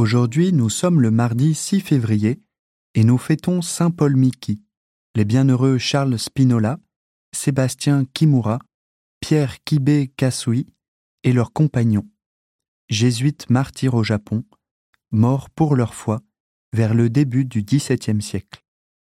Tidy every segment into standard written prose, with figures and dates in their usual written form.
Aujourd'hui, nous sommes le mardi 6 février et nous fêtons Saint Paul Miki, les bienheureux Charles Spinola, Sébastien Kimura, Pierre Kibé Kasui et leurs compagnons, jésuites martyrs au Japon, morts pour leur foi vers le début du XVIIe siècle.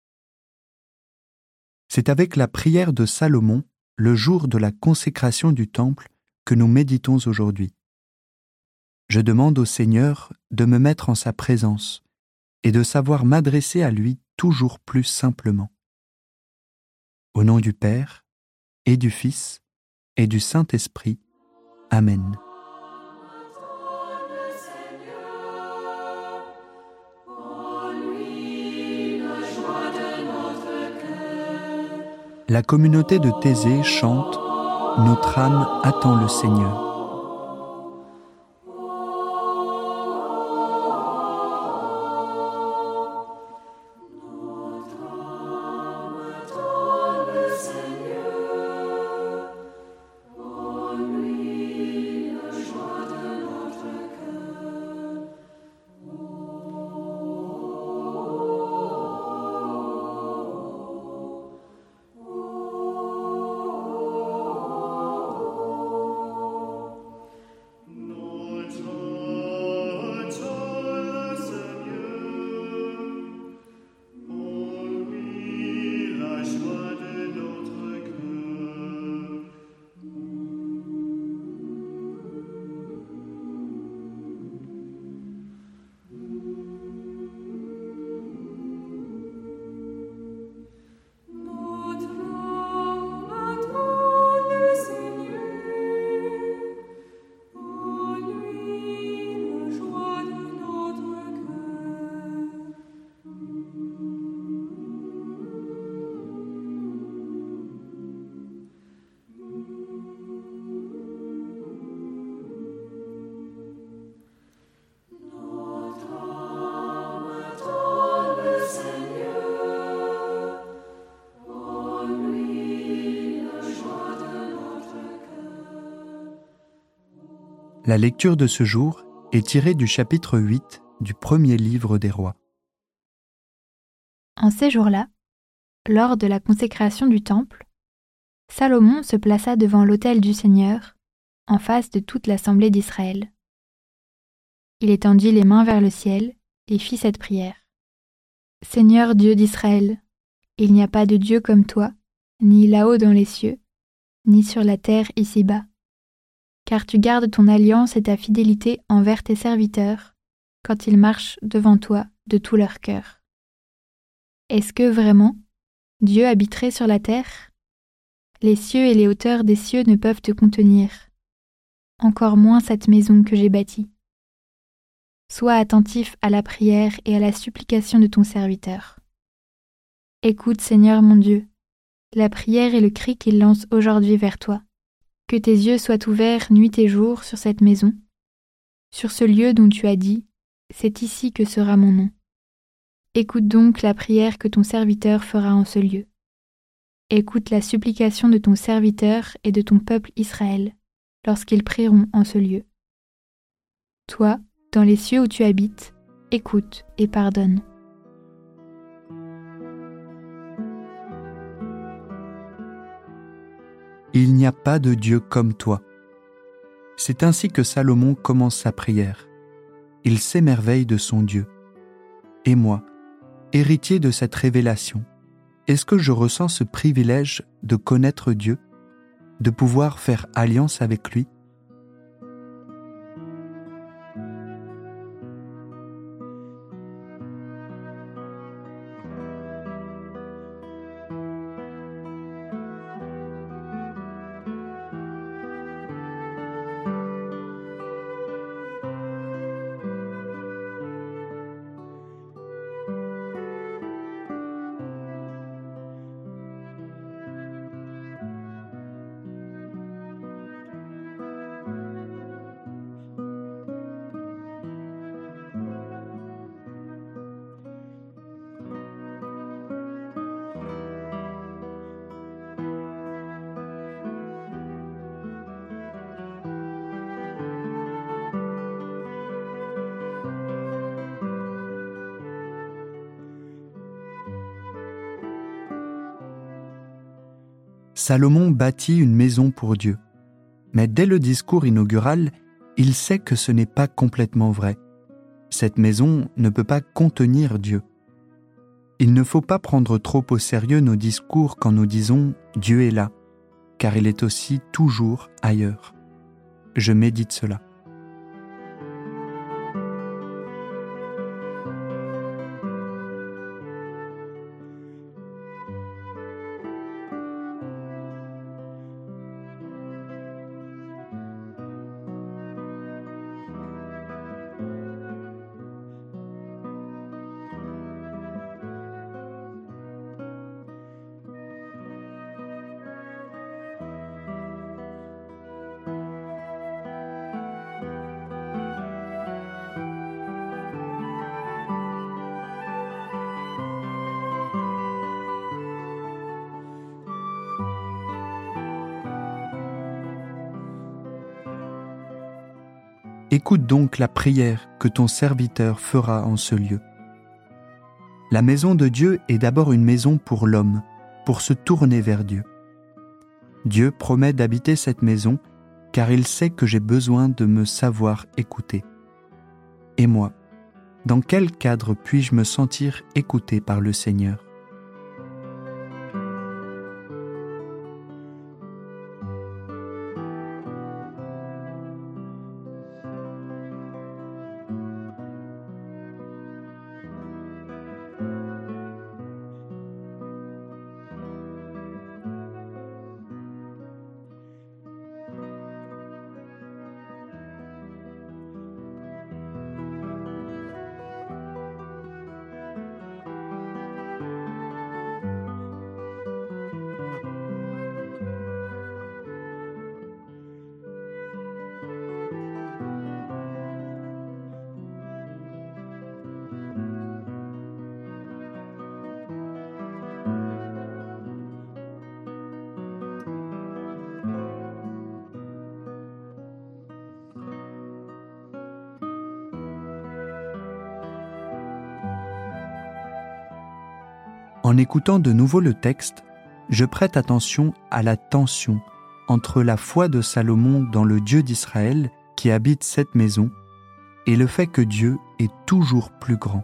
C'est avec la prière de Salomon, le jour de la consécration du temple, que nous méditons aujourd'hui. Je demande au Seigneur de me mettre en sa présence et de savoir m'adresser à lui toujours plus simplement. Au nom du Père, et du Fils, et du Saint-Esprit. Amen. La communauté de Thésée chante « Notre âme attend le Seigneur ». La lecture de ce jour est tirée du chapitre 8 du premier livre des Rois. En ces jours-là, lors de la consécration du temple, Salomon se plaça devant l'autel du Seigneur, en face de toute l'assemblée d'Israël. Il étendit les mains vers le ciel et fit cette prière. « Seigneur Dieu d'Israël, il n'y a pas de Dieu comme toi, ni là-haut dans les cieux, ni sur la terre ici-bas. Car tu gardes ton alliance et ta fidélité envers tes serviteurs, quand ils marchent devant toi de tout leur cœur. Est-ce que, vraiment, Dieu habiterait sur la terre ? Les cieux et les hauteurs des cieux ne peuvent te contenir, encore moins cette maison que j'ai bâtie. Sois attentif à la prière et à la supplication de ton serviteur. Écoute, Seigneur mon Dieu, la prière et le cri qu'il lance aujourd'hui vers toi. Que tes yeux soient ouverts nuit et jour sur cette maison, sur ce lieu dont tu as dit, c'est ici que sera mon nom. Écoute donc la prière que ton serviteur fera en ce lieu. Écoute la supplication de ton serviteur et de ton peuple Israël, lorsqu'ils prieront en ce lieu. Toi, dans les cieux où tu habites, écoute et pardonne. Il n'y a pas de Dieu comme toi. C'est ainsi que Salomon commence sa prière. Il s'émerveille de son Dieu. Et moi, héritier de cette révélation, est-ce que je ressens ce privilège de connaître Dieu, de pouvoir faire alliance avec lui ? Salomon bâtit une maison pour Dieu. Mais dès le discours inaugural, il sait que ce n'est pas complètement vrai. Cette maison ne peut pas contenir Dieu. Il ne faut pas prendre trop au sérieux nos discours quand nous disons « Dieu est là », car il est aussi toujours ailleurs. Je médite cela. Écoute donc la prière que ton serviteur fera en ce lieu. La maison de Dieu est d'abord une maison pour l'homme, pour se tourner vers Dieu. Dieu promet d'habiter cette maison car il sait que j'ai besoin de me savoir écouter. Et moi, dans quel cadre puis-je me sentir écouté par le Seigneur ? En écoutant de nouveau le texte, je prête attention à la tension entre la foi de Salomon dans le Dieu d'Israël qui habite cette maison et le fait que Dieu est toujours plus grand.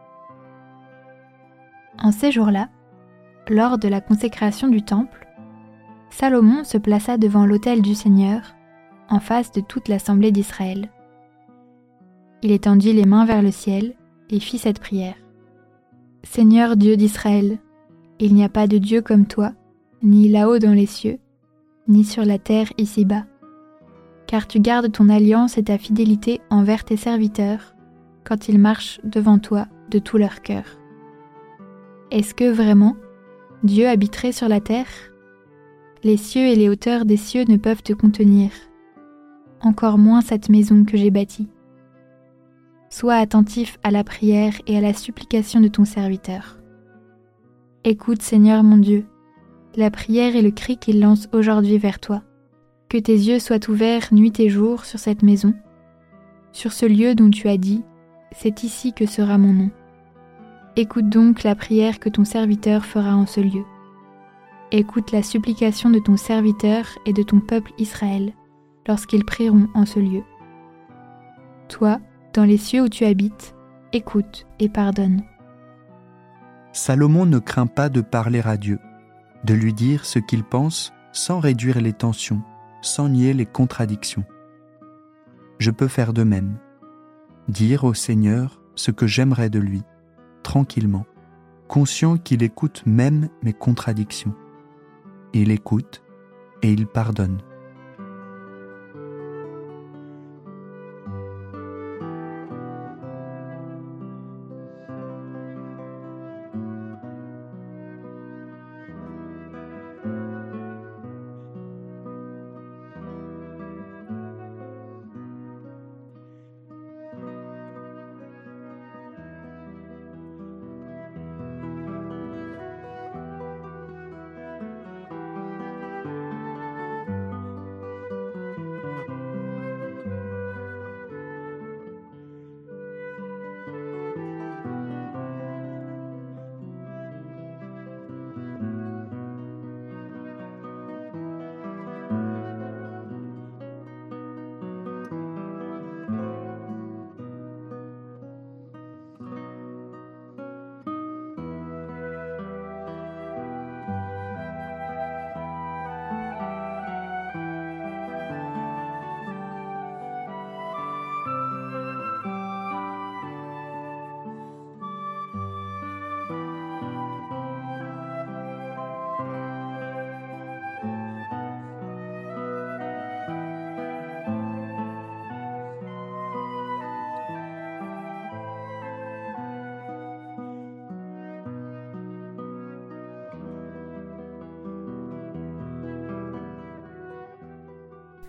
En ces jours-là, lors de la consécration du temple, Salomon se plaça devant l'autel du Seigneur, en face de toute l'assemblée d'Israël. Il étendit les mains vers le ciel et fit cette prière. Seigneur Dieu d'Israël, il n'y a pas de Dieu comme toi, ni là-haut dans les cieux, ni sur la terre ici-bas, car tu gardes ton alliance et ta fidélité envers tes serviteurs, quand ils marchent devant toi de tout leur cœur. Est-ce que vraiment, Dieu habiterait sur la terre ? Les cieux et les hauteurs des cieux ne peuvent te contenir, encore moins cette maison que j'ai bâtie. Sois attentif à la prière et à la supplication de ton serviteur. Écoute, Seigneur mon Dieu, la prière et le cri qu'il lance aujourd'hui vers toi. Que tes yeux soient ouverts nuit et jour sur cette maison, sur ce lieu dont tu as dit, c'est ici que sera mon nom. Écoute donc la prière que ton serviteur fera en ce lieu. Écoute la supplication de ton serviteur et de ton peuple Israël, lorsqu'ils prieront en ce lieu. Toi, dans les cieux où tu habites, écoute et pardonne. Salomon ne craint pas de parler à Dieu, de lui dire ce qu'il pense sans réduire les tensions, sans nier les contradictions. Je peux faire de même, dire au Seigneur ce que j'aimerais de lui, tranquillement, conscient qu'il écoute même mes contradictions. Il écoute et il pardonne.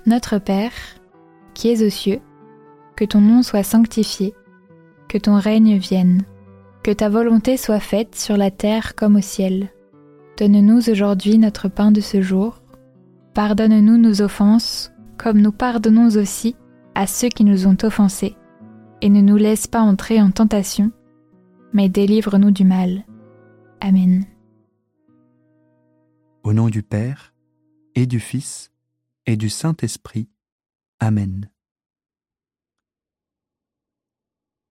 Notre Père, qui es aux cieux, que ton nom soit sanctifié, que ton règne vienne, que ta volonté soit faite sur la terre comme au ciel. Donne-nous aujourd'hui notre pain de ce jour. Pardonne-nous nos offenses, comme nous pardonnons aussi à ceux qui nous ont offensés. Et ne nous laisse pas entrer en tentation, mais délivre-nous du mal. Amen. Au nom du Père, et du Fils, et du Saint-Esprit. Amen.